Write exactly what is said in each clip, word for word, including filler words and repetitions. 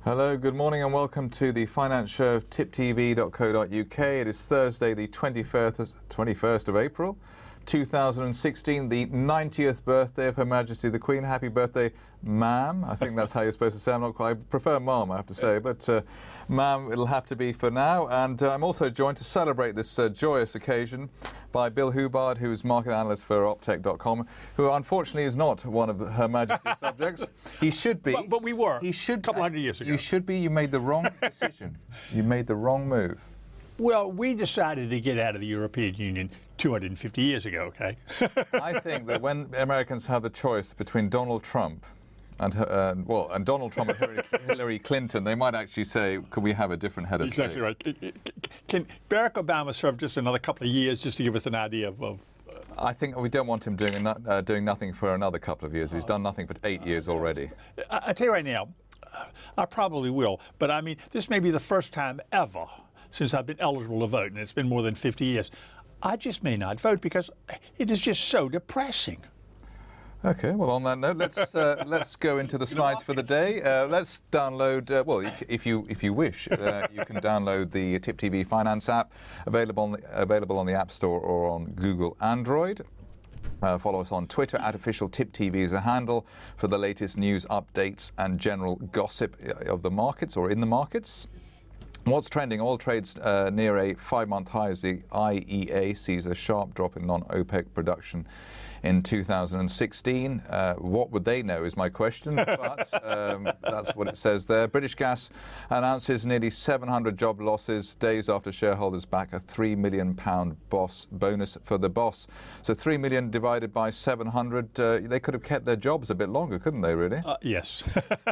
Hello, good morning and welcome to the finance show of tip t v dot co dot u k. It is Thursday the twenty-first of April two thousand sixteen, the ninetieth birthday of Her Majesty the Queen. Happy birthday, ma'am. I think that's how you're supposed to say. I'm not quite, I prefer ma'am, I have to say, but uh, ma'am it'll have to be for now. And uh, I'm also joined to celebrate this uh, joyous occasion by Bill Hubbard, who is market analyst for optech dot com, who unfortunately is not one of Her Majesty's subjects. He should be. But, but we were. He should. A couple hundred years ago. You should be. You made the wrong decision. You made the wrong move. Well, we decided to get out of the European Union two hundred fifty years ago, okay? I think that when Americans have the choice between Donald Trump and, uh, well, and Donald Trump and Hillary, Hillary Clinton, they might actually say, could we have a different head of exactly state? Exactly right. Can Barack Obama serve just another couple of years just to give us an idea of... of uh, I think we don't want him doing, uh, doing nothing for another couple of years. He's done nothing for eight years already. I, I tell you right now, I probably will, but I mean, this may be the first time ever since I've been eligible to vote, and it's been more than fifty years. I just may not vote because it is just so depressing. Okay, well, on that note, let's uh, let's go into the slides for the day. Uh, let's download. Uh, well, if you if you wish, uh, you can download the Tip T V Finance app, available on the, available on the App Store or on Google Android. Uh, follow us on Twitter at official Tip T V is the handle for the latest news, updates, and general gossip of the markets or in the markets. What's trending? Oil trades uh, near a five-month high as the I E A sees a sharp drop in non-OPEC production in two thousand sixteen. Uh, what would they know is my question, but um, that's what it says there. British Gas announces nearly seven hundred job losses days after shareholders back a three million pound boss bonus for the boss. So three million divided by seven hundred, uh, they could have kept their jobs a bit longer, couldn't they, really? Uh, yes.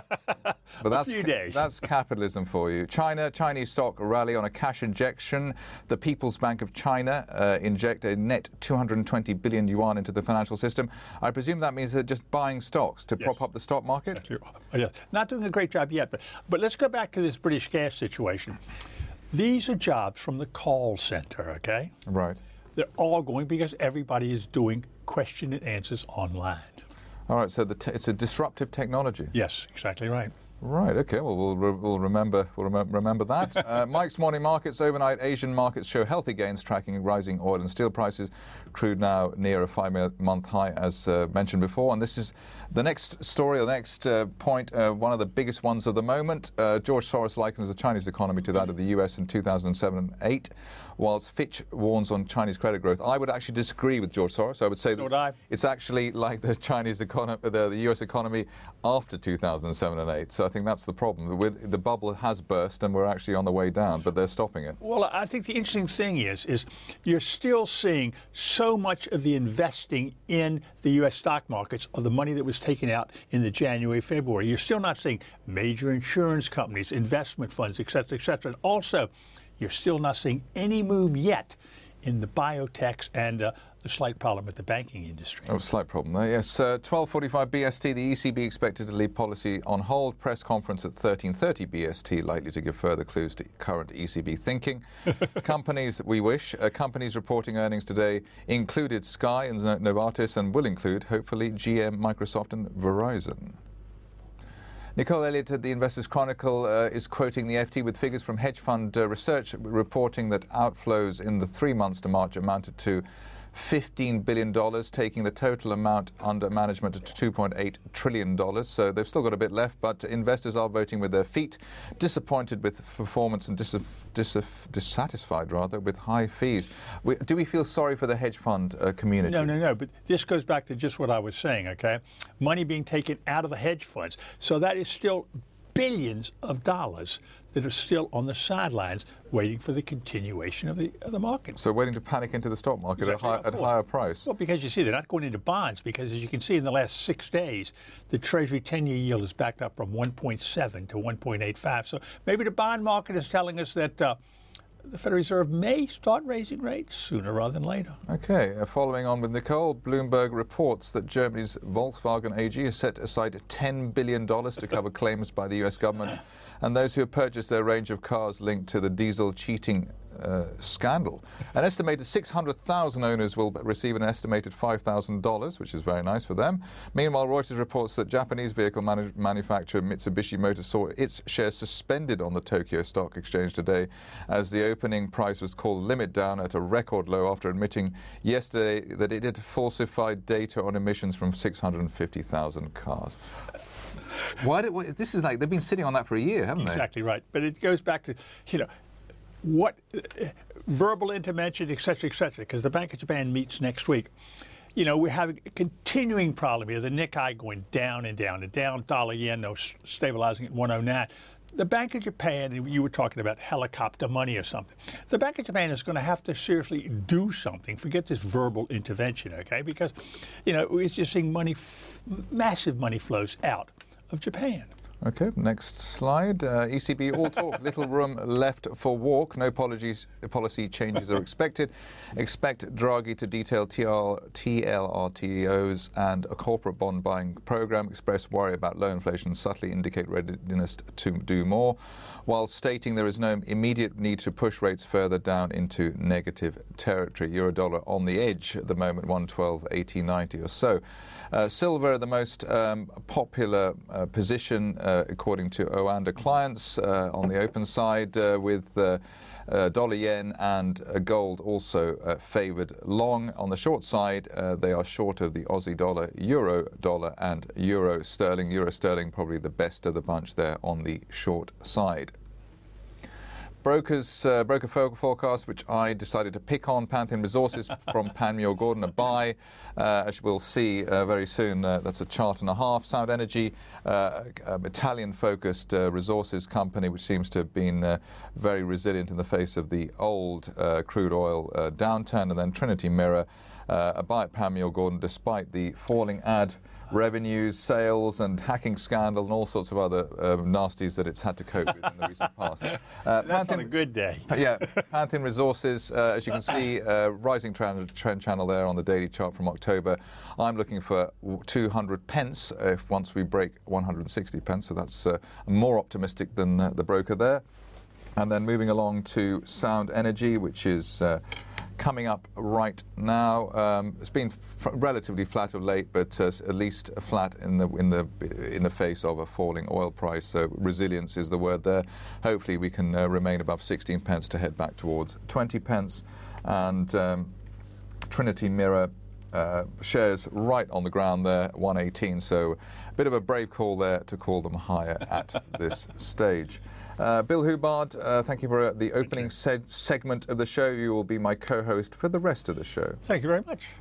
But that's, a few days. That's capitalism for you. China, Chinese stock rally on a cash injection. The People's Bank of China uh, inject a net two hundred twenty billion yuan into the financial system. I presume that means they're just buying stocks to yes. prop up the stock market? Actually, yes. Not doing a great job yet, but, but let's go back to this British Gas situation. These are jobs from the call center, okay? Right. They're all going because everybody is doing question and answers online. All right, so the te- it's a disruptive technology. Yes, exactly right. Right. Okay. Well, we'll, re- we'll remember. We'll rem- remember that. uh, Mike's morning markets overnight. Asian markets show healthy gains, tracking rising oil and steel prices. Crude now near a five-month high, as uh, mentioned before. And this is the next story, the next uh, point. Uh, one of the biggest ones of the moment. Uh, George Soros likens the Chinese economy to that of the U S in two thousand seven and eight, whilst Fitch warns on Chinese credit growth. I would actually disagree with George Soros. I would say so that it's actually like the Chinese economy, the, the U S economy after two thousand seven and eight. So I think that's the problem. With, the bubble has burst and we're actually on the way down, but they're stopping it. Well, I think the interesting thing is, is you're still seeing so much of the investing in the U S stock markets of the money that was taken out in the January, February. You're still not seeing major insurance companies, investment funds, et cetera, et cetera. And also, you're still not seeing any move yet in the biotechs and uh, the slight problem with the banking industry. Oh, slight problem there, yes. Uh, twelve forty-five B S T, the E C B expected to leave policy on hold. Press conference at thirteen thirty B S T, likely to give further clues to current E C B thinking. Companies, we wish, uh, companies reporting earnings today included Sky and Novartis and will include, hopefully, G M, Microsoft and Verizon. Nicole Elliott at the Investors Chronicle uh, is quoting the F T with figures from hedge fund uh, research reporting that outflows in the three months to March amounted to fifteen billion dollars, taking the total amount under management to two point eight trillion dollars. So they've still got a bit left, but investors are voting with their feet, disappointed with performance and dis- dis- dissatisfied, rather, with high fees. We, do we feel sorry for the hedge fund uh, community? No, no, no. But this goes back to just what I was saying, okay? Money being taken out of the hedge funds. So that is still billions of dollars that are still on the sidelines waiting for the continuation of the of the market. So waiting to panic into the stock market exactly. at, high, at higher price. Well, because you see, they're not going into bonds because, as you can see, in the last six days, the Treasury ten-year yield is backed up from one point seven to one point eight five. So maybe the bond market is telling us that uh, the Federal Reserve may start raising rates sooner rather than later. Okay, uh, following on with Nicole, Bloomberg reports that Germany's Volkswagen A G has set aside ten billion dollars to cover claims by the U S government and those who have purchased their range of cars linked to the diesel cheating uh, scandal. An estimated six hundred thousand owners will receive an estimated five thousand dollars, which is very nice for them. Meanwhile, Reuters reports that Japanese vehicle manu manufacturer Mitsubishi Motors saw its shares suspended on the Tokyo Stock Exchange today as the opening price was called limit down at a record low after admitting yesterday that it had falsified data on emissions from six hundred fifty thousand cars. Why did, this is like they've been sitting on that for a year, haven't they? Exactly right. But it goes back to, you know, what uh, verbal intervention, et cetera, et cetera, because the Bank of Japan meets next week. You know, we're having a continuing problem here. The Nikkei going down and down and down. Dollar yen, no, stabilizing at one oh nine. The Bank of Japan, you were talking about helicopter money or something. The Bank of Japan is going to have to seriously do something. Forget this verbal intervention, okay? Because, you know, we're just seeing money, f massive money flows out of Japan. Okay, next slide. Uh, E C B all talk, little room left for walk. No policies, policy changes are expected. Expect Draghi to detail T L R T Os and a corporate bond buying program. Express worry about low inflation, subtly indicate readiness to do more, while stating there is no immediate need to push rates further down into negative territory. Eurodollar on the edge at the moment, one twelve eighty ninety or so. Uh, silver, the most um, popular uh, position, uh, according to Oanda clients, uh, on the open side, uh, with uh, uh, dollar yen and uh, gold also uh, favoured long. On the short side, uh, they are short of the Aussie dollar, euro dollar, and euro sterling. Euro sterling probably the best of the bunch there on the short side. Brokers, uh, broker forecast, which I decided to pick on. Pantheon Resources from Panmure Gordon, a buy. Uh, as we'll see uh, very soon, uh, that's a chart and a half. Sound Energy, uh, um, Italian-focused uh, resources company, which seems to have been uh, very resilient in the face of the old uh, crude oil uh, downturn. And then Trinity Mirror, uh, a buy at Panmure Gordon, despite the falling ad revenues, sales, and hacking scandal, and all sorts of other uh, nasties that it's had to cope with in the recent past. Uh, That's Pantheon, on a good day. yeah, Pantheon Resources, uh, as you can see, uh, rising trend, trend channel there on the daily chart from October. I'm looking for two hundred pence if once we break one hundred sixty pence, so that's uh, more optimistic than uh, the broker there. And then moving along to Sound Energy, which is uh, coming up right now. Um, it's been f relatively flat of late, but uh, at least flat in the in the in the face of a falling oil price. So resilience is the word there. Hopefully, we can uh, remain above sixteen pence to head back towards twenty pence. And um, Trinity Mirror uh, shares right on the ground there, one eighteen. So a bit of a brave call there to call them higher at this stage. Uh, Bill Hubbard, uh, thank you for uh, the opening se segment of the show. You will be my co-host for the rest of the show. Thank you very much.